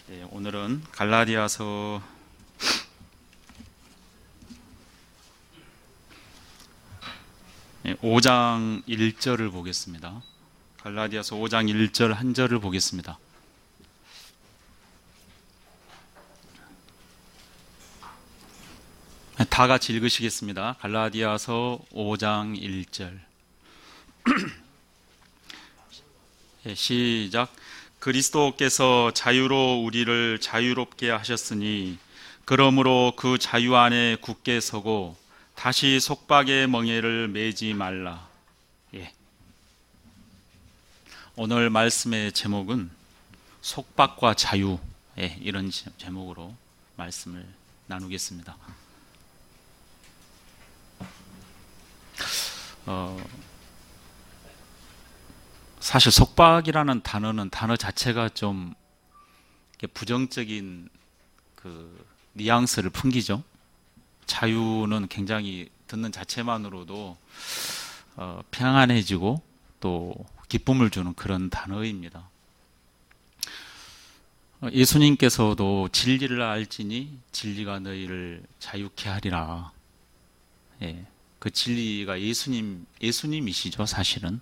오늘은 갈라디아서 5장 1절을 보겠습니다. 갈라디아서 5장 1절 한 절을 보겠습니다. 다 같이 읽으시겠습니다. 갈라디아서 5장 1절. 시작. 그리스도께서 자유로 우리를 자유롭게 하셨으니 그러므로 그 자유 안에 굳게 서고 다시 속박의 멍에를 매지 말라. 오늘 말씀의 제목은 속박과 자유, 이런 제목으로 말씀을 나누겠습니다. 사실 속박이라는 단어 자체가 좀 부정적인 뉘앙스를 풍기죠. 자유는 굉장히 듣는 자체만으로도 평안해지고 또 기쁨을 주는 그런 단어입니다. 예수님께서도 진리를 알지니 진리가 너희를 자유케 하리라. 그 진리가 예수님이시죠, 사실은.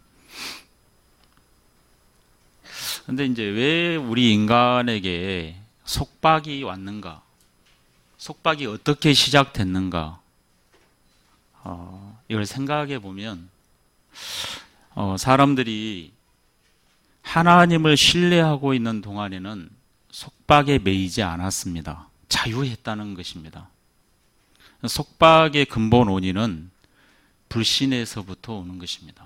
근데 이제 왜 우리 인간에게 속박이 왔는가? 속박이 어떻게 시작됐는가? 이걸 생각해 보면, 사람들이 하나님을 신뢰하고 있는 동안에는 속박에 매이지 않았습니다. 자유했다는 것입니다. 속박의 근본 원인은 불신에서부터 오는 것입니다.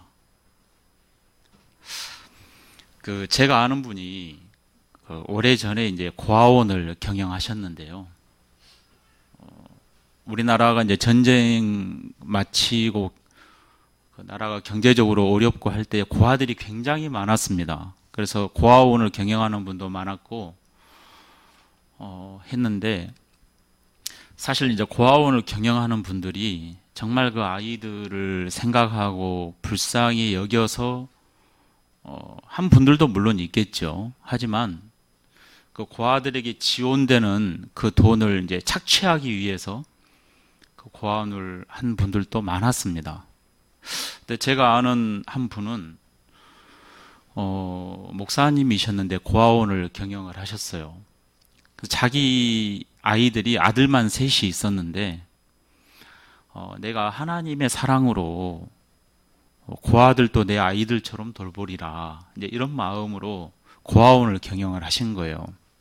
제가 아는 분이 오래전에 이제 고아원을 경영하셨는데요. 우리나라가 이제 전쟁 마치고 나라가 경제적으로 어렵고 할 때 고아들이 굉장히 많았습니다. 그래서 고아원을 경영하는 분도 많았고 했는데, 사실 이제 고아원을 경영하는 분들이 정말 그 아이들을 생각하고 불쌍히 여겨서 한 분들도 물론 있겠죠. 하지만 그 고아들에게 지원되는 그 돈을 이제 착취하기 위해서 그 고아원을 한 분들도 많았습니다. 근데 제가 아는 한 분은 목사님이셨는데 고아원을 경영을 하셨어요. 자기 아이들이 아들만 셋이 있었는데 내가 하나님의 사랑으로 고아들도 내 아이들처럼 돌보리라, 이제 이런 마음으로 고아원을 경영을 하신 거예요.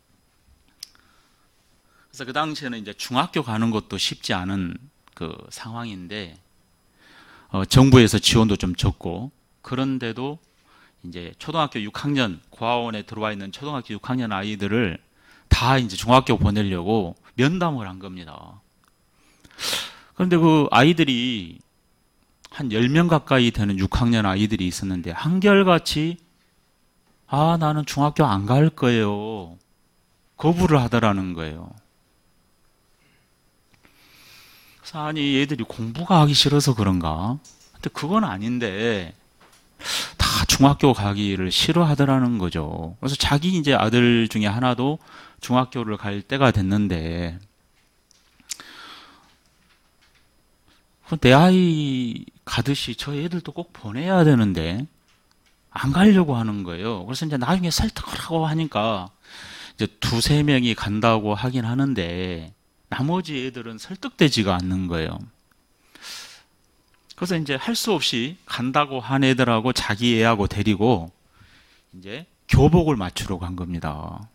그래서 그 당시에는 이제 중학교 가는 것도 쉽지 않은 그 상황인데, 정부에서 지원도 좀 적고, 그런데도 이제 초등학교 6학년, 고아원에 들어와 있는 초등학교 6학년 아이들을 다 이제 중학교 보내려고 면담을 한 겁니다. 그런데 그 아이들이 한 10명 가까이 되는 6학년 아이들이 있었는데 한결같이 나는 중학교 안 갈 거예요, 거부를 하더라는 거예요. 그래서 아니, 얘들이 공부가 하기 싫어서 그런가? 근데 그건 아닌데 다 중학교 가기를 싫어하더라는 거죠. 그래서 자기 이제 아들 중에 하나도 중학교를 갈 때가 됐는데, 내 아이 가듯이 저 애들도 꼭 보내야 되는데 안 가려고 하는 거예요. 그래서 이제 나중에 설득을 하고 하니까 이제 2-3명이 간다고 하긴 하는데 나머지 애들은 설득되지가 않는 거예요. 그래서 이제 할 수 없이 간다고 한 애들하고 자기 애하고 데리고 이제 교복을 맞추러 간 겁니다.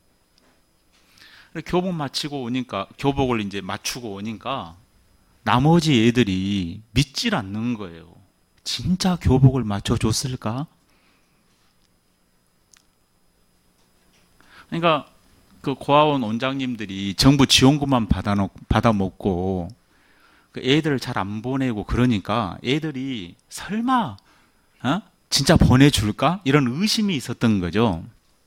교복을 이제 맞추고 오니까 나머지 애들이 믿질 않는 거예요. 진짜 교복을 맞춰줬을까? 그러니까 그 고아원 원장님들이 정부 지원금만 받아먹고 그 애들을 잘 안 보내고 그러니까 애들이 설마 진짜 보내줄까? 이런 의심이 있었던 거죠.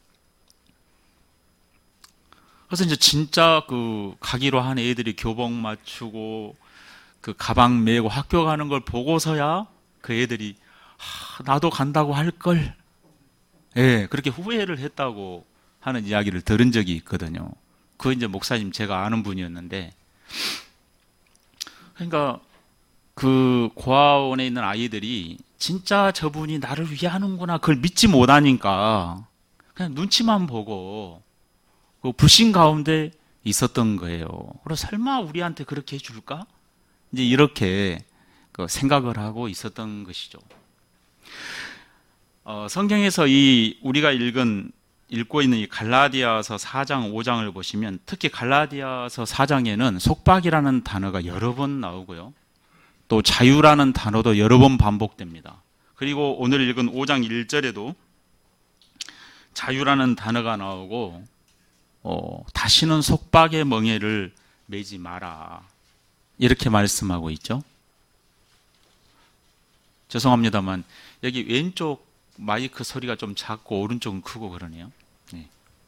그래서 이제 진짜 그 가기로 한 애들이 교복 맞추고 그 가방 메고 학교 가는 걸 보고서야 그 애들이 나도 간다고 할 걸, 그렇게 후회를 했다고 하는 이야기를 들은 적이 있거든요. 그 이제 목사님 제가 아는 분이었는데, 그러니까 그 고아원에 있는 아이들이 진짜 저분이 나를 위하는구나 그걸 믿지 못하니까 그냥 눈치만 보고 그 불신 가운데 있었던 거예요. 그래서 설마 우리한테 그렇게 해줄까? 이제 이렇게 그 생각을 하고 있었던 것이죠. 성경에서 이 우리가 읽고 있는 이 갈라디아서 4장, 5장을 보시면 특히 갈라디아서 4장에는 속박이라는 단어가 여러 번 나오고요. 또 자유라는 단어도 여러 번 반복됩니다. 그리고 오늘 읽은 5장 1절에도 자유라는 단어가 나오고 다시는 속박의 멍에를 매지 마라. 이렇게 말씀하고 있죠. 죄송합니다만 여기 왼쪽 마이크 소리가 좀 작고 오른쪽은 크고 그러네요. 네.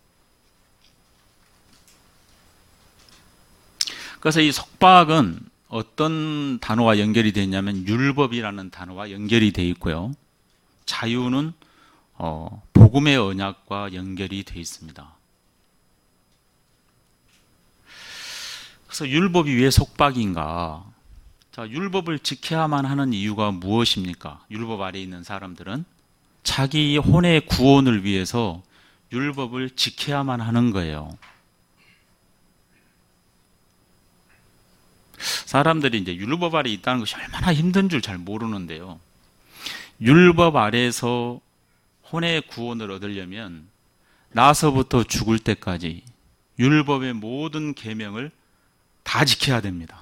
그래서 이 속박은 어떤 단어와 연결이 되어 있냐면 율법이라는 단어와 연결이 되어 있고요. 자유는 복음의 언약과 연결이 되어 있습니다. 그래서 율법이 왜 속박인가? 자, 율법을 지켜야만 하는 이유가 무엇입니까? 율법 아래에 있는 사람들은 자기 혼의 구원을 위해서 율법을 지켜야만 하는 거예요. 사람들이 이제 율법 아래에 있다는 것이 얼마나 힘든 줄 잘 모르는데요. 율법 아래에서 혼의 구원을 얻으려면 나서부터 죽을 때까지 율법의 모든 계명을 다 지켜야 됩니다.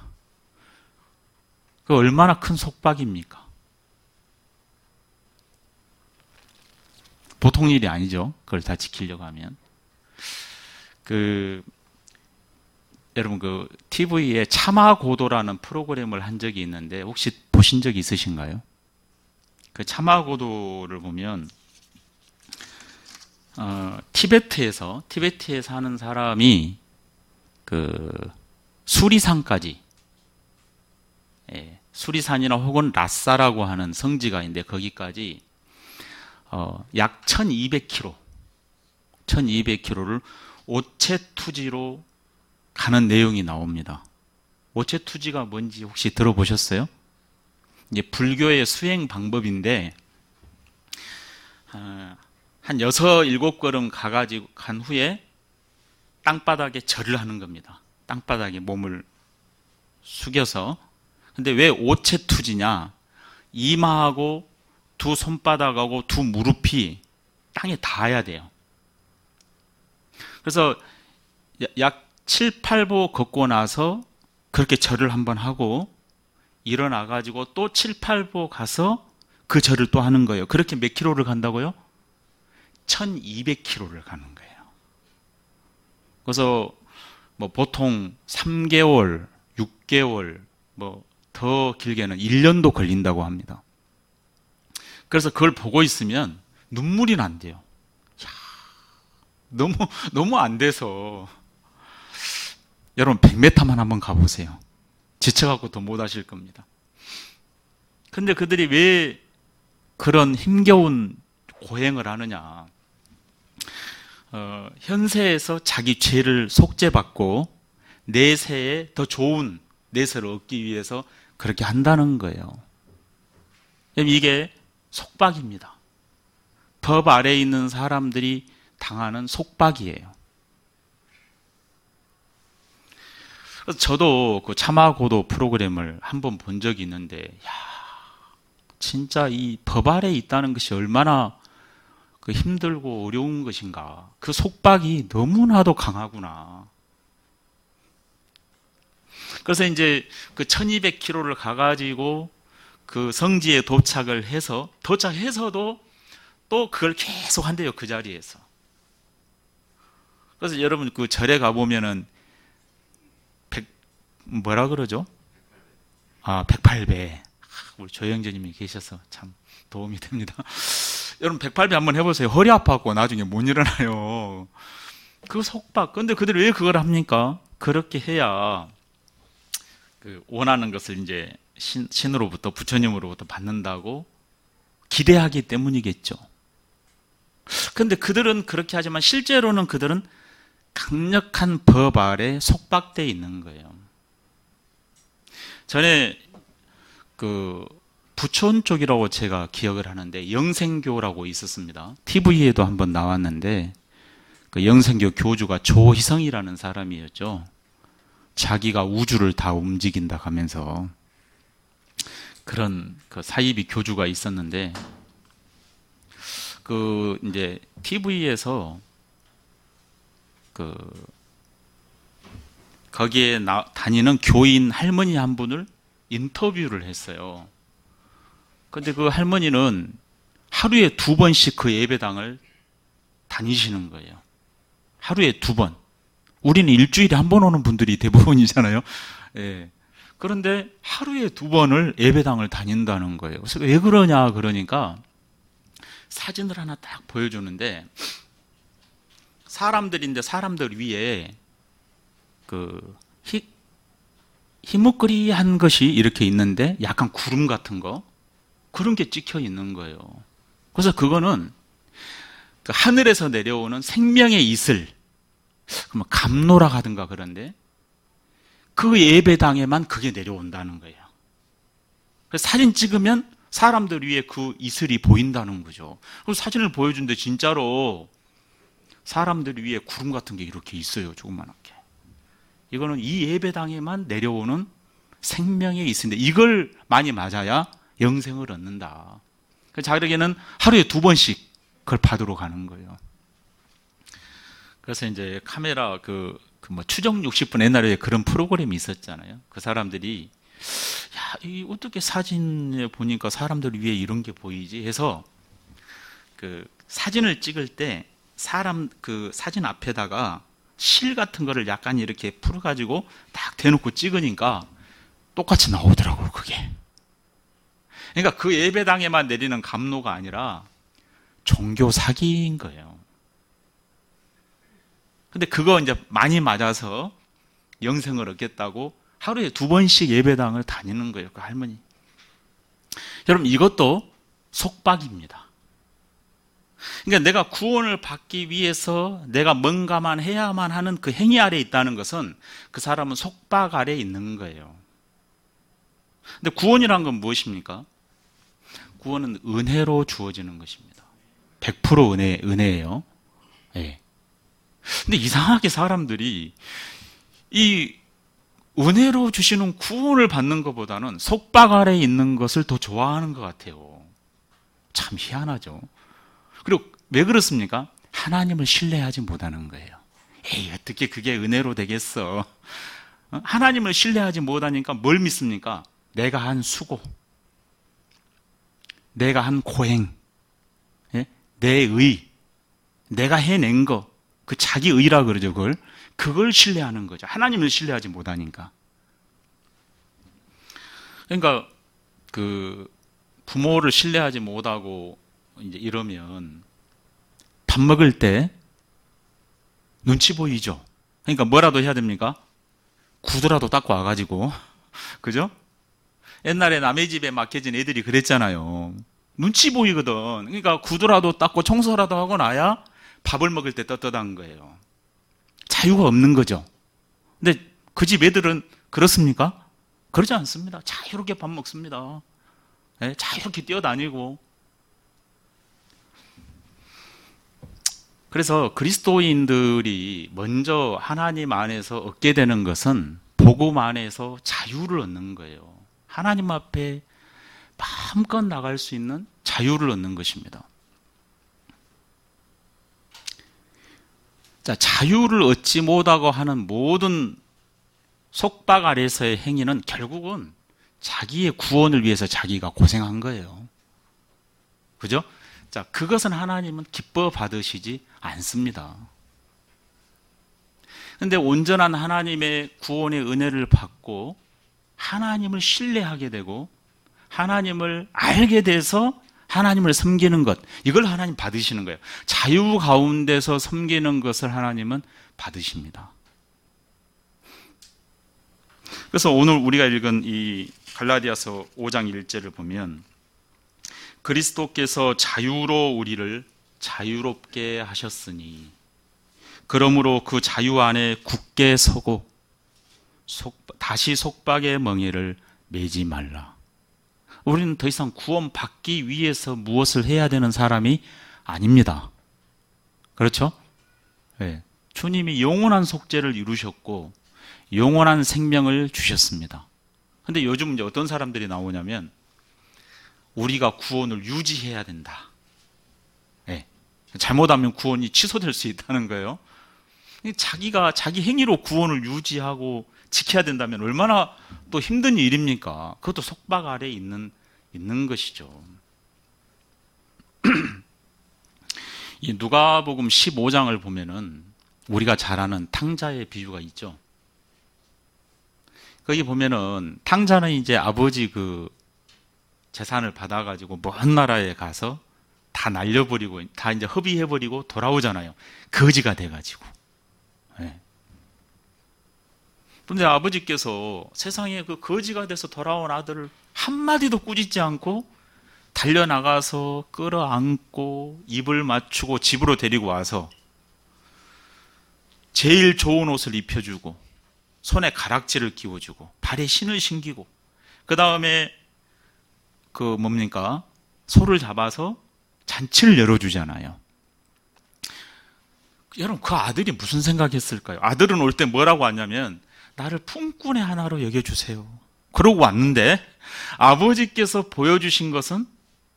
그 얼마나 큰 속박입니까? 보통 일이 아니죠. 그걸 다 지키려고 하면. 여러분 TV에 참화고도라는 프로그램을 한 적이 있는데 혹시 보신 적 있으신가요? 그 참화고도를 보면 티베트에서 사는 사람이 수리산까지, 수리산이나 혹은 라싸라고 하는 성지가 있는데 거기까지 약 1200km를 오체투지로 가는 내용이 나옵니다. 오체투지가 뭔지 혹시 들어보셨어요? 이제 불교의 수행 방법인데 한 6, 7걸음 가가지고 간 후에 땅바닥에 절을 하는 겁니다. 땅바닥에 몸을 숙여서. 근데 왜 오체투지냐? 이마하고 두 손바닥하고 두 무릎이 땅에 닿아야 돼요. 그래서 약 7, 8보 걷고 나서 그렇게 절을 한번 하고 일어나가지고 또 7, 8보 가서 그 절을 또 하는 거예요. 그렇게 몇 킬로를 간다고요? 1200km를 가는 거예요. 그래서 보통 3개월, 6개월, 더 길게는 1년도 걸린다고 합니다. 그래서 그걸 보고 있으면 눈물이 난대요. 너무 안 돼서. 여러분 100m만 한번 가보세요. 지쳐갖고 더 못 하실 겁니다. 근데 그들이 왜 그런 힘겨운 고행을 하느냐? 현세에서 자기 죄를 속죄받고 내세에 더 좋은 내세를 얻기 위해서 그렇게 한다는 거예요. 이게 속박입니다. 법 아래에 있는 사람들이 당하는 속박이에요. 그래서 저도 그 참화고도 프로그램을 한번 본 적이 있는데, 진짜 이 법 아래에 있다는 것이 얼마나 힘들고 어려운 것인가. 그 속박이 너무나도 강하구나. 그래서 이제 그 1200km를 가가지고 그 성지에 도착해서도 또 그걸 계속 한대요. 그 자리에서. 그래서 여러분 그 절에 가보면은 뭐라 그러죠? 108배. 우리 조영재님이 계셔서 참 도움이 됩니다. 여러분 108배 한번 해보세요. 허리 아파갖고 나중에 못 일어나요. 그 속박. 근데 그들이 왜 그걸 합니까? 그렇게 해야 원하는 것을 이제 신으로부터 부처님으로부터 받는다고 기대하기 때문이겠죠. 근데 그들은 그렇게 하지만 실제로는 그들은 강력한 법 아래 속박되어 있는 거예요. 전에 그 부촌 쪽이라고 제가 기억을 하는데 영생교라고 있었습니다. TV에도 한번 나왔는데 그 영생교 교주가 조희성이라는 사람이었죠. 자기가 우주를 다 움직인다 하면서 그런 그 사이비 교주가 있었는데 그 이제 TV에서 그 거기에 다니는 교인 할머니 한 분을 인터뷰를 했어요. 근데 그 할머니는 하루에 2번씩 그 예배당을 다니시는 거예요. 하루에 2번. 우리는 일주일에 1번 오는 분들이 대부분이잖아요. 예. 그런데 하루에 2번을 예배당을 다닌다는 거예요. 그래서 왜 그러냐 그러니까 사진을 하나 딱 보여주는데 사람들인데 사람들 위에 그 희뭇거리한 것이 이렇게 있는데 약간 구름 같은 거 그런 게 찍혀 있는 거예요. 그래서 그거는 그 하늘에서 내려오는 생명의 이슬, 감로라 하든가 그런데 그 예배당에만 그게 내려온다는 거예요. 그래서 사진 찍으면 사람들 위에 그 이슬이 보인다는 거죠. 그래서 사진을 보여준데 진짜로 사람들 위에 구름 같은 게 이렇게 있어요. 조그만하게. 이거는 이 예배당에만 내려오는 생명의 이슬인데 이걸 많이 맞아야 영생을 얻는다. 자기에게는 하루에 2번씩 그걸 받으러 가는 거예요. 그래서 이제 카메라 추정 60분 옛날에 그런 프로그램이 있었잖아요. 그 사람들이 이 어떻게 사진에 보니까 사람들 위에 이런 게 보이지 해서 그 사진을 찍을 때 그 사진 앞에다가 실 같은 거를 약간 이렇게 풀어가지고 딱 대놓고 찍으니까 똑같이 나오더라고요, 그게. 그러니까 그 예배당에만 내리는 감로가 아니라 종교 사기인 거예요. 근데 그거 이제 많이 맞아서 영생을 얻겠다고 하루에 2번씩 예배당을 다니는 거예요, 그 할머니. 여러분, 이것도 속박입니다. 그러니까 내가 구원을 받기 위해서 내가 뭔가만 해야만 하는 그 행위 아래에 있다는 것은 그 사람은 속박 아래에 있는 거예요. 근데 구원이란 건 무엇입니까? 구원은 은혜로 주어지는 것입니다. 100% 은혜예요. 네. 근데 이상하게 사람들이 이 은혜로 주시는 구원을 받는 것보다는 속박 아래에 있는 것을 더 좋아하는 것 같아요. 참 희한하죠. 그리고 왜 그렇습니까? 하나님을 신뢰하지 못하는 거예요. 에이, 어떻게 그게 은혜로 되겠어? 하나님을 신뢰하지 못하니까 뭘 믿습니까? 내가 한 수고, 내가 한 고행, 내 의, 내가 해낸 거, 그 자기 의라 그러죠, 그걸 신뢰하는 거죠. 하나님을 신뢰하지 못하니까. 그러니까 그 부모를 신뢰하지 못하고 이제 이러면 밥 먹을 때 눈치 보이죠. 그러니까 뭐라도 해야 됩니까? 구두라도 닦고 와가지고, 그죠? 옛날에 남의 집에 맡겨진 애들이 그랬잖아요. 눈치 보이거든. 그러니까 구두라도 닦고 청소라도 하고 나야 밥을 먹을 때 떳떳한 거예요. 자유가 없는 거죠. 근데 그 집 애들은 그렇습니까? 그러지 않습니다. 자유롭게 밥 먹습니다. 네, 자유롭게 뛰어다니고. 그래서 그리스도인들이 먼저 하나님 안에서 얻게 되는 것은 복음 안에서 자유를 얻는 거예요. 하나님 앞에 마음껏 나갈 수 있는 자유를 얻는 것입니다. 자, 자유를 얻지 못하고 하는 모든 속박 아래서의 행위는 결국은 자기의 구원을 위해서 자기가 고생한 거예요. 그죠? 자, 그것은 하나님은 기뻐 받으시지 않습니다. 그런데 온전한 하나님의 구원의 은혜를 받고 하나님을 신뢰하게 되고 하나님을 알게 돼서 하나님을 섬기는 것, 이걸 하나님 받으시는 거예요. 자유 가운데서 섬기는 것을 하나님은 받으십니다. 그래서 오늘 우리가 읽은 이 갈라디아서 5장 1절을 보면 그리스도께서 자유로 우리를 자유롭게 하셨으니 그러므로 그 자유 안에 굳게 서고 다시 속박의 멍에를 매지 말라. 우리는 더 이상 구원받기 위해서 무엇을 해야 되는 사람이 아닙니다. 그렇죠? 네. 주님이 영원한 속죄를 이루셨고 영원한 생명을 주셨습니다. 근데 요즘 이제 어떤 사람들이 나오냐면 우리가 구원을 유지해야 된다. 네. 잘못하면 구원이 취소될 수 있다는 거예요. 자기가 자기 행위로 구원을 유지하고 지켜야 된다면 얼마나 또 힘든 일입니까? 그것도 속박 아래 있는 것이죠. 이 누가복음 15장을 보면은 우리가 잘 아는 탕자의 비유가 있죠. 거기 보면은 탕자는 이제 아버지 그 재산을 받아가지고 먼 나라에 가서 다 날려버리고 다 이제 허비해버리고 돌아오잖아요. 거지가 돼가지고. 네. 그런데 아버지께서 세상에 그 거지가 돼서 돌아온 아들을 한마디도 꾸짖지 않고 달려나가서 끌어안고 입을 맞추고 집으로 데리고 와서 제일 좋은 옷을 입혀주고 손에 가락지를 끼워주고 발에 신을 신기고 그 다음에 그 뭡니까? 소를 잡아서 잔치를 열어주잖아요. 여러분 그 아들이 무슨 생각했을까요? 아들은 올 때 뭐라고 왔냐면 나를 품꾼의 하나로 여겨주세요. 그러고 왔는데 아버지께서 보여주신 것은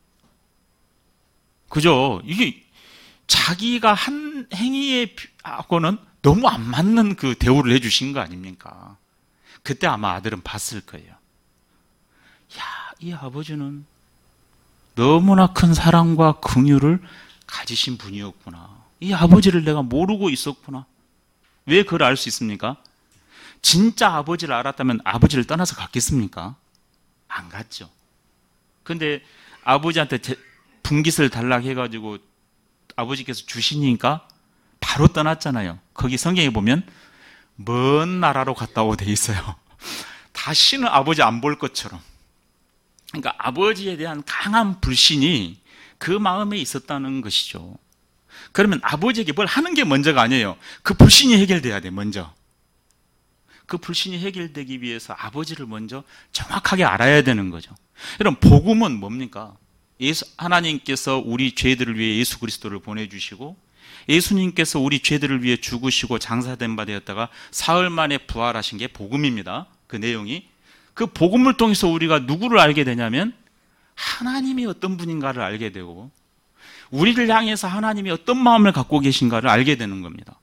그죠? 이게 자기가 한 행위에 하고는 너무 안 맞는 그 대우를 해주신 거 아닙니까? 그때 아마 아들은 봤을 거예요. 야, 이 아버지는 너무나 큰 사랑과 긍휼을 가지신 분이었구나. 이 아버지를 내가 모르고 있었구나. 왜 그걸 알 수 있습니까? 진짜 아버지를 알았다면 아버지를 떠나서 갔겠습니까? 안 갔죠. 근데 아버지한테 분깃을 달라고 해가지고 아버지께서 주시니까 바로 떠났잖아요. 거기 성경에 보면 먼 나라로 갔다고 돼 있어요. 다시는 아버지 안 볼 것처럼. 그러니까 아버지에 대한 강한 불신이 그 마음에 있었다는 것이죠. 그러면 아버지에게 뭘 하는 게 먼저가 아니에요. 그 불신이 해결돼야 돼, 먼저. 그 불신이 해결되기 위해서 아버지를 먼저 정확하게 알아야 되는 거죠. 여러분, 복음은 뭡니까? 하나님께서 우리 죄들을 위해 예수 그리스도를 보내주시고 예수님께서 우리 죄들을 위해 죽으시고 장사된 바 되었다가 사흘 만에 부활하신 게 복음입니다. 그 내용이. 그 복음을 통해서 우리가 누구를 알게 되냐면 하나님이 어떤 분인가를 알게 되고 우리를 향해서 하나님이 어떤 마음을 갖고 계신가를 알게 되는 겁니다.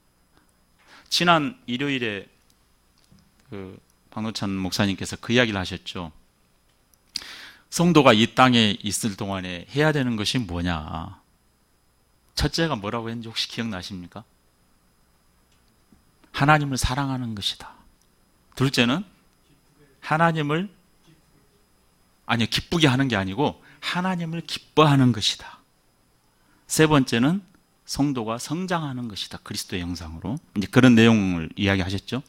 지난 일요일에 박노찬 목사님께서 그 이야기를 하셨죠. 성도가 이 땅에 있을 동안에 해야 되는 것이 뭐냐. 첫째가 뭐라고 했는지 혹시 기억나십니까? 하나님을 사랑하는 것이다. 둘째는 하나님을 기쁘게 하는 게 아니고 하나님을 기뻐하는 것이다. 세 번째는 성도가 성장하는 것이다. 그리스도의 형상으로. 이제 그런 내용을 이야기하셨죠.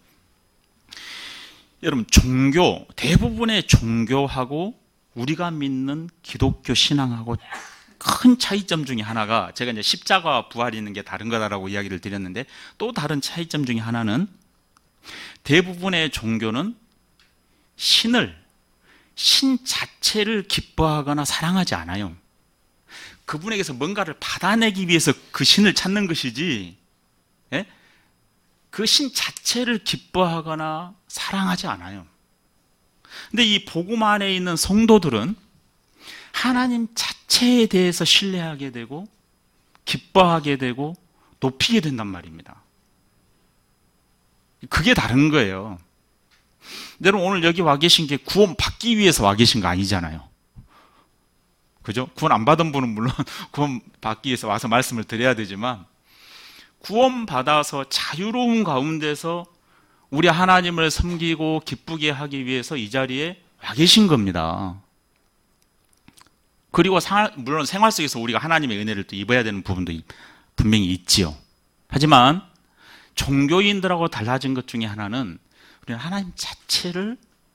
여러분, 대부분의 종교하고 우리가 믿는 기독교 신앙하고 큰 차이점 중에 하나가 제가 이제 십자가와 부활이 있는 게 다른 거다라고 이야기를 드렸는데 또 다른 차이점 중에 하나는 대부분의 종교는 신 자체를 기뻐하거나 사랑하지 않아요. 그분에게서 뭔가를 받아내기 위해서 그 신을 찾는 것이지 그 신 자체를 기뻐하거나 사랑하지 않아요. 근데 이 복음 안에 있는 성도들은 하나님 자체에 대해서 신뢰하게 되고 기뻐하게 되고 높이게 된단 말입니다. 그게 다른 거예요. 여러분 오늘 여기 와 계신 게 구원 받기 위해서 와 계신 거 아니잖아요. 그죠? 구원 안 받은 분은 물론 구원 받기 위해서 와서 말씀을 드려야 되지만 구원 받아서 자유로운 가운데서 우리 하나님을 섬기고 기쁘게 하기 위해서 이 자리에 와 계신 겁니다. 그리고 물론 생활 속에서 우리가 하나님의 은혜를 또 입어야 되는 부분도 분명히 있지요. 하지만 종교인들하고 달라진 것 중에 하나는 우리는 하나님 자체를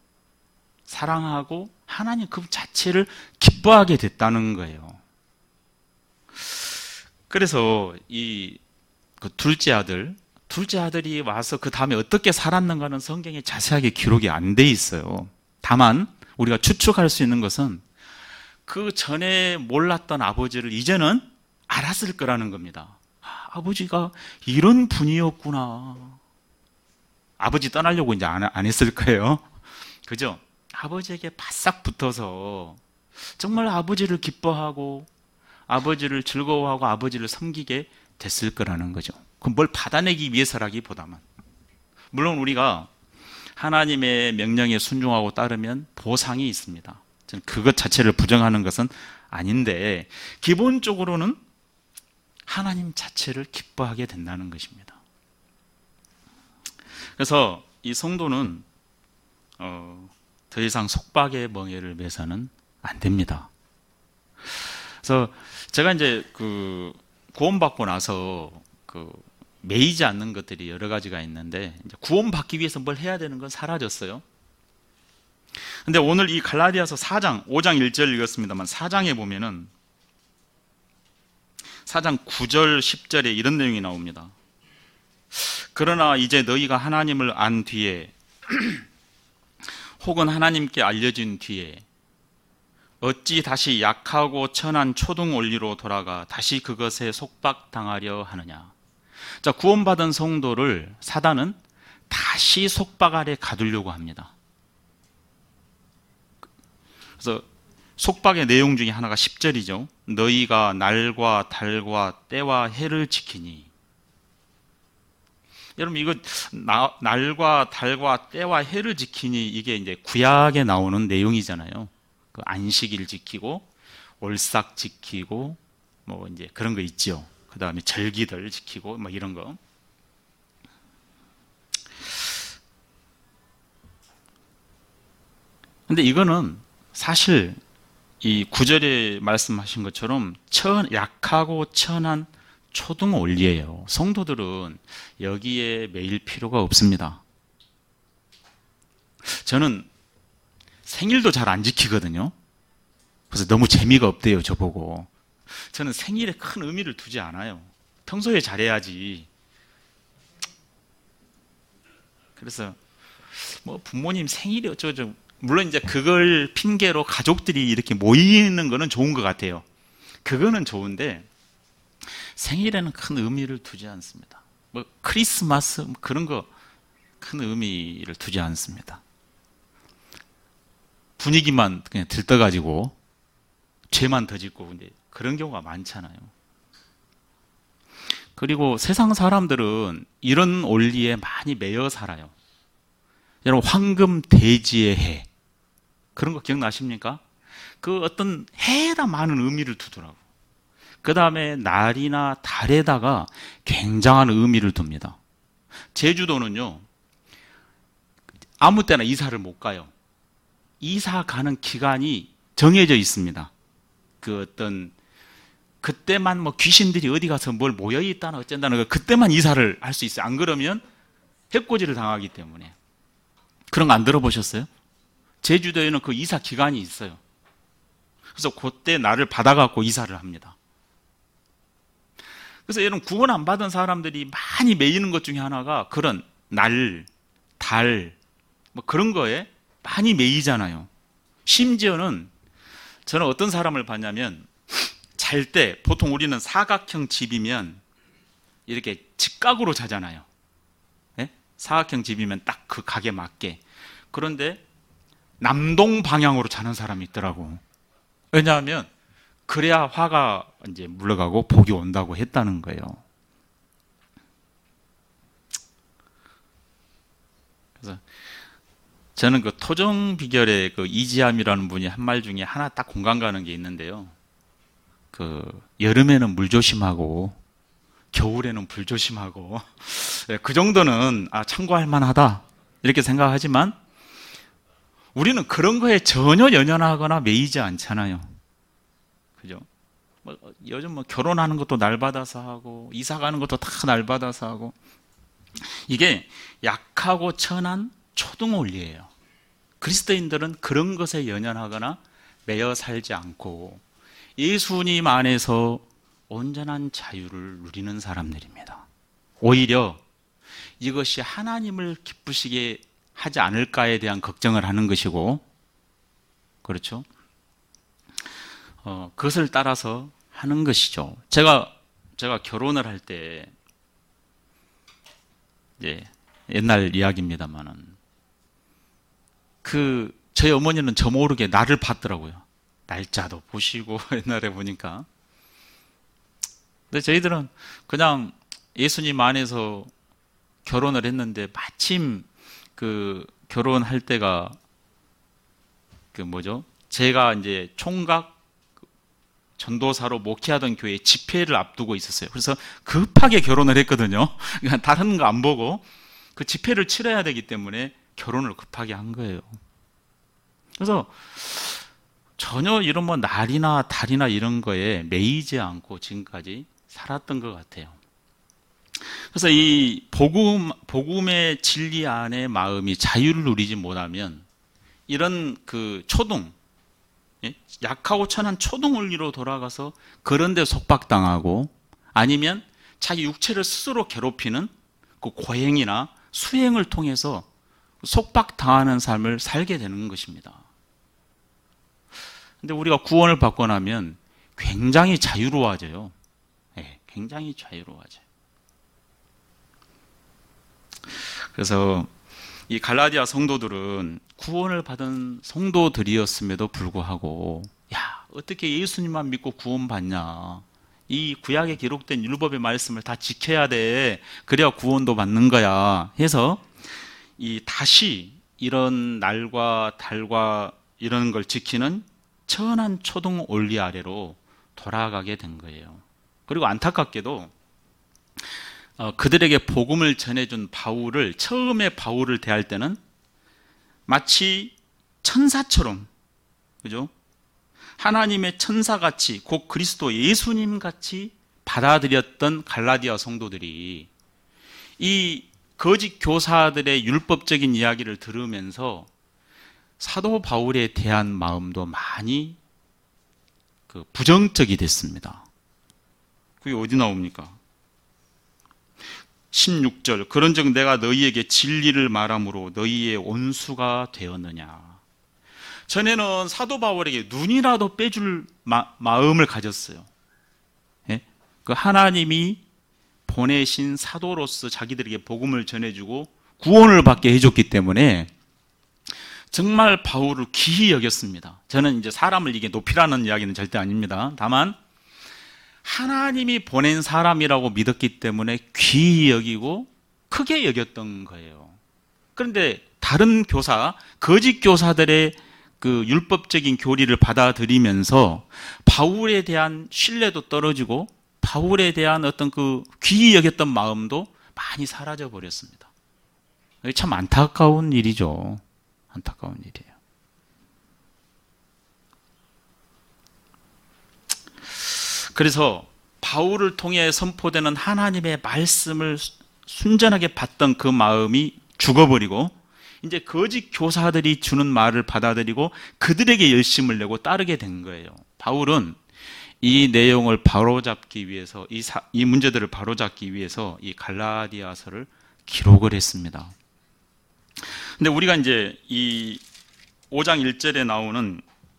사랑하고 하나님 그 자체를 기뻐하게 됐다는 거예요. 그래서 그 둘째 아들이 와서 그 다음에 어떻게 살았는가는 성경에 자세하게 기록이 안 돼 있어요. 다만 우리가 추측할 수 있는 것은 그 전에 몰랐던 아버지를 이제는 알았을 거라는 겁니다. 아버지가 이런 분이었구나. 아버지 떠나려고 이제 안 했을 거예요. 그죠? 아버지에게 바싹 붙어서 정말 아버지를 기뻐하고 아버지를 즐거워하고 아버지를 섬기게 됐을 거라는 거죠. 그럼 뭘 받아내기 위해서라기보다만, 물론 우리가 하나님의 명령에 순종하고 따르면 보상이 있습니다. 저는 그것 자체를 부정하는 것은 아닌데 기본적으로는 하나님 자체를 기뻐하게 된다는 것입니다. 그래서 이 성도는 더 이상 속박의 멍에를 매서는 안 됩니다. 그래서 제가 이제 구원받고 나서 매이지 않는 것들이 여러 가지가 있는데, 이제 구원받기 위해서 뭘 해야 되는 건 사라졌어요. 근데 오늘 이 갈라디아서 4장 5장 1절 읽었습니다만 4장에 보면은 4장 9절 10절에 이런 내용이 나옵니다. 그러나 이제 너희가 하나님을 안 뒤에 혹은 하나님께 알려진 뒤에 어찌 다시 약하고 천한 초등 원리로 돌아가 다시 그것에 속박당하려 하느냐. 자, 구원받은 성도를 사단은 다시 속박 아래 가두려고 합니다. 그래서 속박의 내용 중에 하나가 10절이죠. 너희가 날과 달과 때와 해를 지키니. 여러분, 이거 날과 달과 때와 해를 지키니, 이게 이제 구약에 나오는 내용이잖아요. 그 안식일 지키고 월삭 지키고 뭐 이제 그런 거 있죠. 그 다음에 절기들 지키고 뭐 이런 거. 근데 이거는 사실 이 9절에 말씀하신 것처럼 약하고 천한 초등 원리예요. 성도들은 여기에 매일 필요가 없습니다. 저는 생일도 잘 안 지키거든요. 그래서 너무 재미가 없대요, 저보고. 저는 생일에 큰 의미를 두지 않아요. 평소에 잘해야지. 그래서 뭐 부모님 생일이 어쩌고, 물론 이제 그걸 핑계로 가족들이 이렇게 모이는 거는 좋은 것 같아요. 그거는 좋은데 생일에는 큰 의미를 두지 않습니다. 뭐 크리스마스 뭐 그런 거 큰 의미를 두지 않습니다. 분위기만 그냥 들떠가지고 죄만 더 짓고 이제 그런 경우가 많잖아요. 그리고 세상 사람들은 이런 원리에 많이 매여 살아요. 여러분, 황금 대지의 해, 그런 거 기억나십니까? 그 어떤 해에다 많은 의미를 두더라고. 그 다음에 날이나 달에다가 굉장한 의미를 둡니다. 제주도는요, 아무 때나 이사를 못 가요. 이사 가는 기간이 정해져 있습니다. 그때만 뭐 귀신들이 어디 가서 뭘 모여 있다나 어쩐다는 거, 그때만 이사를 할 수 있어요. 안 그러면 해코지를 당하기 때문에. 그런 거 안 들어보셨어요? 제주도에는 그 이사 기간이 있어요. 그래서 그때 날을 받아갖고 이사를 합니다. 그래서 여러분, 구원 안 받은 사람들이 많이 매이는 것 중에 하나가 그런 날, 달, 뭐 그런 거에 많이 매이잖아요. 심지어는 저는 어떤 사람을 봤냐면, 잘 때 보통 우리는 사각형 집이면 이렇게 직각으로 자잖아요. 네? 사각형 집이면 딱 그 각에 맞게. 그런데 남동 방향으로 자는 사람이 있더라고. 왜냐하면 그래야 화가 이제 물러가고 복이 온다고 했다는 거예요. 그래서 저는 그 토종 비결의 그 이지함이라는 분이 한 말 중에 하나 딱 공감 가는 게 있는데요. 여름에는 물 조심하고 겨울에는 불 조심하고, 그 정도는 참고할 만하다 이렇게 생각하지만 우리는 그런 거에 전혀 연연하거나 매이지 않잖아요. 그죠? 요즘 결혼하는 것도 날 받아서 하고 이사 가는 것도 다 날 받아서 하고, 이게 약하고 천한 초등 원리예요. 그리스도인들은 그런 것에 연연하거나 매여 살지 않고 예수님 안에서 온전한 자유를 누리는 사람들입니다. 오히려 이것이 하나님을 기쁘시게 하지 않을까에 대한 걱정을 하는 것이고, 그렇죠? 그것을 따라서 하는 것이죠. 제가 결혼을 할 때, 옛날 이야기입니다만은, 저희 어머니는 저 모르게 나를 봤더라고요. 날짜도 보시고, 옛날에 보니까. 근데 저희들은 그냥 예수님 안에서 결혼을 했는데, 마침 결혼할 때가, 제가 이제 총각 전도사로 목회하던 교회 집회를 앞두고 있었어요. 그래서 급하게 결혼을 했거든요. 그러니까 다른 거 안 보고 그 집회를 치러야 되기 때문에 결혼을 급하게 한 거예요. 그래서 전혀 이런 날이나 달이나 이런 거에 매이지 않고 지금까지 살았던 것 같아요. 그래서 이 복음의 진리 안에 마음이 자유를 누리지 못하면 이런 초등, 약하고 천한 초등원리로 돌아가서 그런 데 속박당하고, 아니면 자기 육체를 스스로 괴롭히는 그 고행이나 수행을 통해서 속박당하는 삶을 살게 되는 것입니다. 근데 우리가 구원을 받고 나면 굉장히 자유로워져요. 굉장히 자유로워져요. 그래서 이 갈라디아 성도들은 구원을 받은 성도들이었음에도 불구하고, 어떻게 예수님만 믿고 구원받냐, 이 구약에 기록된 율법의 말씀을 다 지켜야 돼, 그래야 구원도 받는 거야 해서 다시 이런 날과 달과 이런 걸 지키는 천한 초등 원리 아래로 돌아가게 된 거예요. 그리고 안타깝게도 그들에게 복음을 전해준 바울을, 처음에 바울을 대할 때는 마치 천사처럼, 그죠? 하나님의 천사같이, 곧 그리스도 예수님같이 받아들였던 갈라디아 성도들이 이 거짓 교사들의 율법적인 이야기를 들으면서 사도 바울에 대한 마음도 많이 부정적이 됐습니다. 그게 어디 나옵니까? 16절, 그런즉 내가 너희에게 진리를 말함으로 너희의 온수가 되었느냐. 전에는 사도 바울에게 눈이라도 빼줄 마음을 가졌어요. 그 하나님이 보내신 사도로서 자기들에게 복음을 전해주고 구원을 받게 해줬기 때문에 정말 바울을 귀히 여겼습니다. 저는 이제 사람을 이게 높이라는 이야기는 절대 아닙니다. 다만 하나님이 보낸 사람이라고 믿었기 때문에 귀히 여기고 크게 여겼던 거예요. 그런데 다른 교사, 거짓 교사들의 그 율법적인 교리를 받아들이면서 바울에 대한 신뢰도 떨어지고 바울에 대한 어떤 그 귀히 여겼던 마음도 많이 사라져 버렸습니다. 참 안타까운 일이죠. 안타까운 일이에요. 그래서 바울을 통해 선포되는 하나님의 말씀을 순전하게 받던 그 마음이 죽어버리고 이제 거짓 교사들이 주는 말을 받아들이고 그들에게 열심을 내고 따르게 된 거예요. 바울은 이 내용을 바로잡기 위해서 이 문제들을 바로잡기 위해서 이 갈라디아서를 기록을 했습니다. 근데 우리가 이제 이 5장 1절에 나오는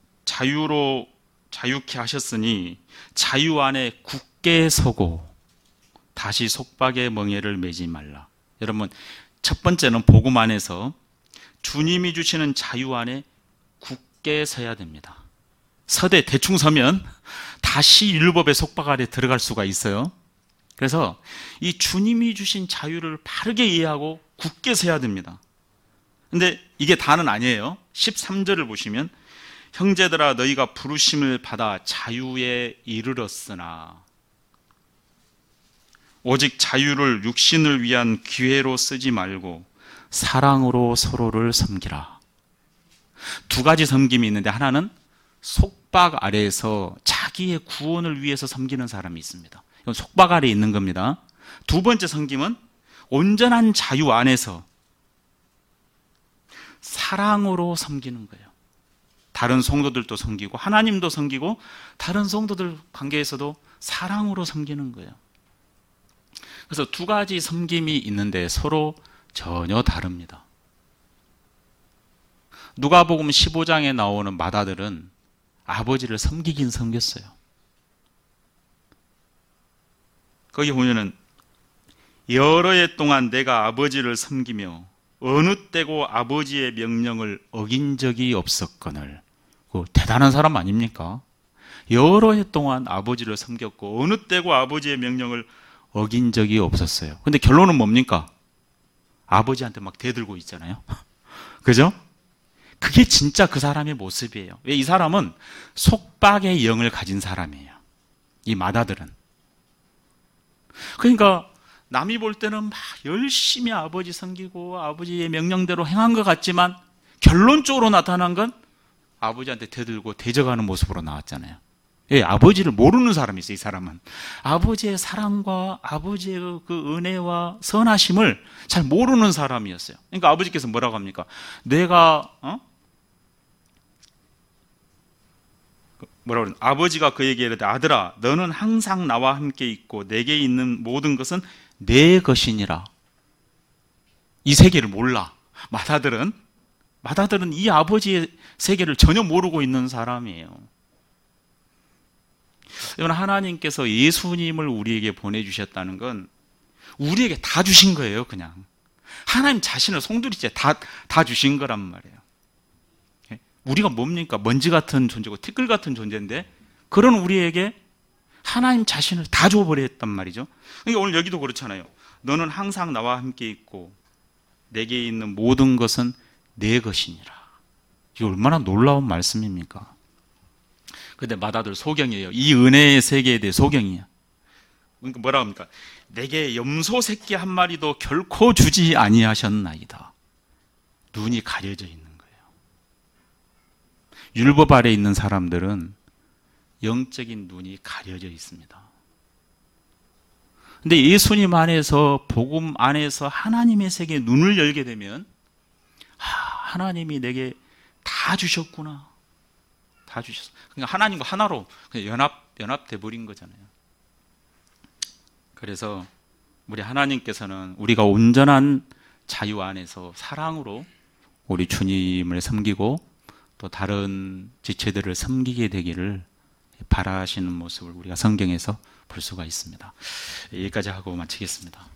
자유케 하셨으니 자유 안에 굳게 서고 다시 속박의 멍에를 매지 말라. 여러분, 첫 번째는 복음 안에서 주님이 주시는 자유 안에 굳게 서야 됩니다. 서되 대충 서면 다시 율법의 속박 아래 들어갈 수가 있어요. 그래서 이 주님이 주신 자유를 바르게 이해하고 굳게 서야 됩니다. 근데 이게 다는 아니에요. 13절을 보시면 형제들아 너희가 부르심을 받아 자유에 이르렀으나 오직 자유를 육신을 위한 기회로 쓰지 말고 사랑으로 서로를 섬기라. 두 가지 섬김이 있는데 하나는 속박 아래에서 자기의 구원을 위해서 섬기는 사람이 있습니다. 이건 속박 아래에 있는 겁니다. 두 번째 섬김은 온전한 자유 안에서 사랑으로 섬기는 거예요. 다른 성도들도 섬기고 하나님도 섬기고 다른 성도들 관계에서도 사랑으로 섬기는 거예요. 그래서 두 가지 섬김이 있는데 서로 전혀 다릅니다. 누가복음 15장에 나오는 맏아들은 아버지를 섬기긴 섬겼어요. 거기 보면은 여러 해 동안 내가 아버지를 섬기며 어느 때고 아버지의 명령을 어긴 적이 없었거늘. 대단한 사람 아닙니까? 여러 해 동안 아버지를 섬겼고 어느 때고 아버지의 명령을 어긴 적이 없었어요. 근데 결론은 뭡니까? 아버지한테 막 대들고 있잖아요. 그죠? 그게 진짜 그 사람의 모습이에요. 왜? 이 사람은 속박의 영을 가진 사람이에요. 이 맏아들은. 그러니까 남이 볼 때는 막 열심히 아버지 섬기고 아버지의 명령대로 행한 것 같지만 결론적으로 나타난 건 아버지한테 대들고 대적하는 모습으로 나왔잖아요. 예, 아버지를 모르는 사람이 있어요, 이 사람은. 아버지의 사랑과 아버지의 그 은혜와 선하심을 잘 모르는 사람이었어요. 그러니까 아버지께서 뭐라고 합니까? 내가, 뭐라고 그러나? 아버지가 그에게 이르되 아들아, 너는 항상 나와 함께 있고 내게 있는 모든 것은 내 것이니라. 이 세계를 몰라. 맏아들은 이 아버지의 세계를 전혀 모르고 있는 사람이에요. 여러분, 하나님께서 예수님을 우리에게 보내주셨다는 건 우리에게 다 주신 거예요. 그냥 하나님 자신을 송두리째 다 주신 거란 말이에요. 우리가 뭡니까? 먼지 같은 존재고 티끌 같은 존재인데 그런 우리에게 하나님 자신을 다 줘버렸단 말이죠. 그러니까 오늘 여기도 그렇잖아요. 너는 항상 나와 함께 있고 내게 있는 모든 것은 내 것이니라. 이게 얼마나 놀라운 말씀입니까? 근데 맏아들 소경이에요. 이 은혜의 세계에 대해 소경이야. 그러니까 뭐라 합니까? 내게 염소 새끼 한 마리도 결코 주지 아니하셨나이다. 눈이 가려져 있는 거예요. 율법 아래 있는 사람들은 영적인 눈이 가려져 있습니다. 근데 예수님 안에서, 복음 안에서 하나님의 세계에 눈을 열게 되면 하나님이 내게 다 주셨구나. 다 주셨어. 그러니까 하나님과 하나로 그냥 연합돼 버린 거잖아요. 그래서 우리 하나님께서는 우리가 온전한 자유 안에서 사랑으로 우리 주님을 섬기고 또 다른 지체들을 섬기게 되기를 바라시는 모습을 우리가 성경에서 볼 수가 있습니다. 여기까지 하고 마치겠습니다.